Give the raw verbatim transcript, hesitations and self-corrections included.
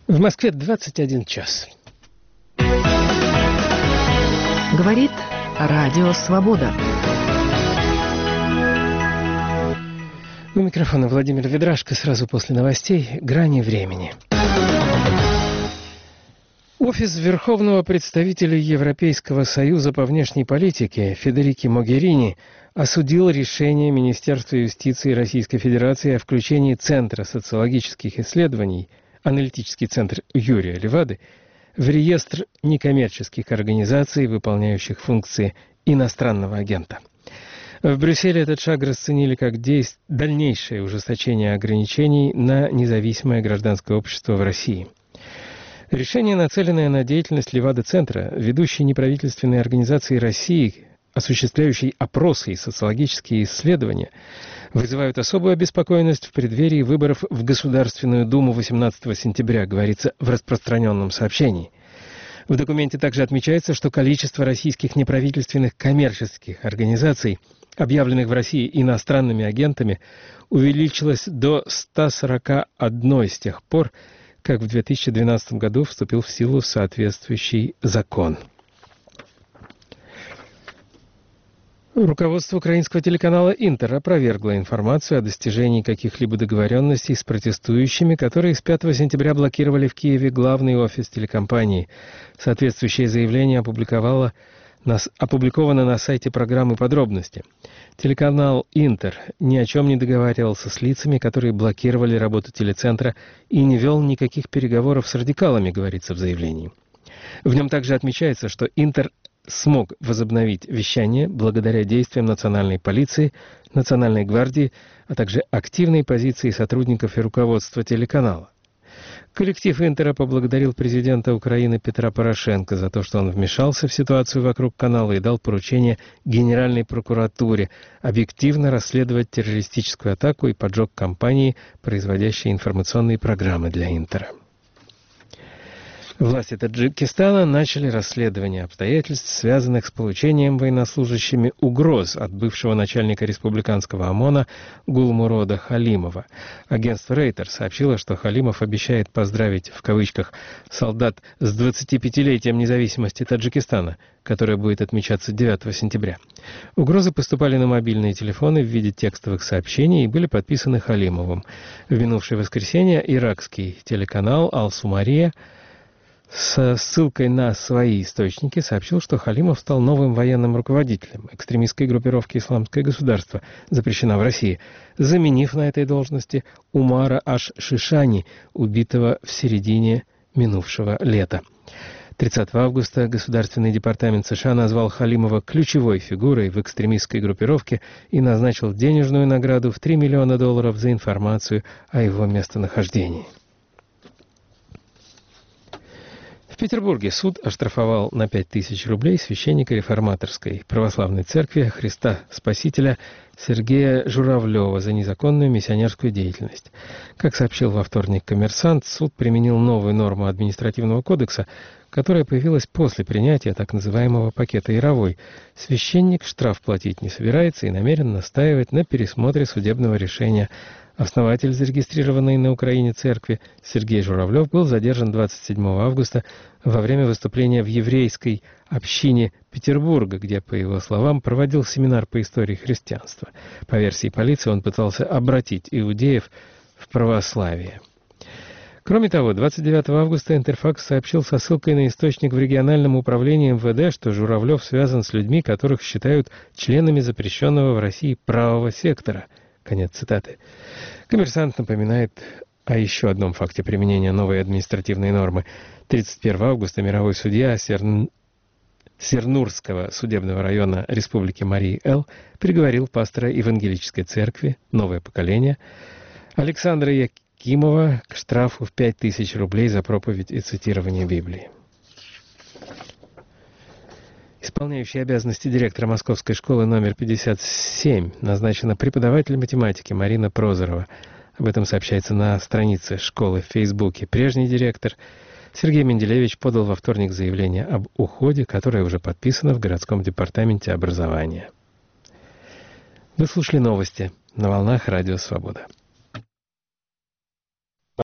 В Москве двадцать один час. Говорит Радио Свобода. У микрофона Владимир Ведрашко. Сразу после новостей «Грани времени». Офис Верховного представителя Европейского союза по внешней политике Федерики Могерини осудил решение Министерства юстиции Российской Федерации о включении Центра социологических исследований, аналитический центр Юрия Левады, в реестр некоммерческих организаций, выполняющих функции иностранного агента. В Брюсселе этот шаг расценили как действ... дальнейшее ужесточение ограничений на независимое гражданское общество в России. Решение, нацеленное на деятельность Левада-центра, ведущей неправительственной организации России, осуществляющей опросы и социологические исследования, вызывают особую обеспокоенность в преддверии выборов в Государственную Думу восемнадцатого сентября, говорится в распространенном сообщении. В документе также отмечается, что количество российских неправительственных коммерческих организаций, объявленных в России иностранными агентами, увеличилось до ста сорока одной с тех пор, как в две тысячи двенадцатом году вступил в силу соответствующий закон. Руководство украинского телеканала «Интер» опровергло информацию о достижении каких-либо договоренностей с протестующими, которые с пятого сентября блокировали в Киеве главный офис телекомпании. Соответствующее заявление опубликовало на, опубликовано на сайте программы подробности. Телеканал «Интер» ни о чем не договаривался с лицами, которые блокировали работу телецентра, и не вел никаких переговоров с радикалами, говорится в заявлении. В нем также отмечается, что «Интер» смог возобновить вещание благодаря действиям национальной полиции, национальной гвардии, а также активной позиции сотрудников и руководства телеканала. Коллектив «Интера» поблагодарил президента Украины Петра Порошенко за то, что он вмешался в ситуацию вокруг канала и дал поручение Генеральной прокуратуре объективно расследовать террористическую атаку и поджог компании, производящей информационные программы для «Интера». Власти Таджикистана начали расследование обстоятельств, связанных с получением военнослужащими угроз от бывшего начальника республиканского ОМОНа Гулмурода Халимова. Агентство Рейтер сообщило, что Халимов обещает поздравить, в кавычках, солдат с двадцатипятилетием независимости Таджикистана, которое будет отмечаться девятого сентября. Угрозы поступали на мобильные телефоны в виде текстовых сообщений и были подписаны Халимовым. В минувшее воскресенье иракский телеканал «Ал-Сумария» со ссылкой на свои источники сообщил, что Халимов стал новым военным руководителем экстремистской группировки «Исламское государство», запрещена в России, заменив на этой должности Умара Аш-Шишани, убитого в середине минувшего лета. тридцатого августа Государственный департамент США назвал Халимова ключевой фигурой в экстремистской группировке и назначил денежную награду в три миллиона долларов за информацию о его местонахождении. В Петербурге суд оштрафовал на пять тысяч рублей священника реформаторской православной церкви Христа Спасителя Сергея Журавлева за незаконную миссионерскую деятельность. Как сообщил во вторник «Коммерсант», суд применил новую норму административного кодекса, которая появилась после принятия так называемого пакета Яровой. Священник штраф платить не собирается и намерен настаивать на пересмотре судебного решения. Основатель зарегистрированной на Украине церкви Сергей Журавлев был задержан двадцать седьмого августа во время выступления в еврейской общине Петербурга, где, по его словам, проводил семинар по истории христианства. По версии полиции, он пытался обратить иудеев в православие. Кроме того, двадцать девятого августа Интерфакс сообщил со ссылкой на источник в региональном управлении эм вэ дэ, что Журавлев связан с людьми, которых считают членами запрещенного в России правого сектора. Конец цитаты. «Коммерсант» напоминает о еще одном факте применения новой административной нормы. тридцать первого августа мировой судья Серн... Сернурского судебного района Республики Марий-Эл приговорил пастора Евангелической церкви «Новое поколение» Александра Якимова к штрафу в пять тысяч рублей за проповедь и цитирование Библии. Исполняющий обязанности директора Московской школы номер пятьдесят семь назначена преподаватель математики Марина Прозорова. Об этом сообщается на странице школы в Фейсбуке. Прежний директор Сергей Менделевич подал во вторник заявление об уходе, которое уже подписано в городском департаменте образования. Вы слушали новости на волнах Радио Свобода.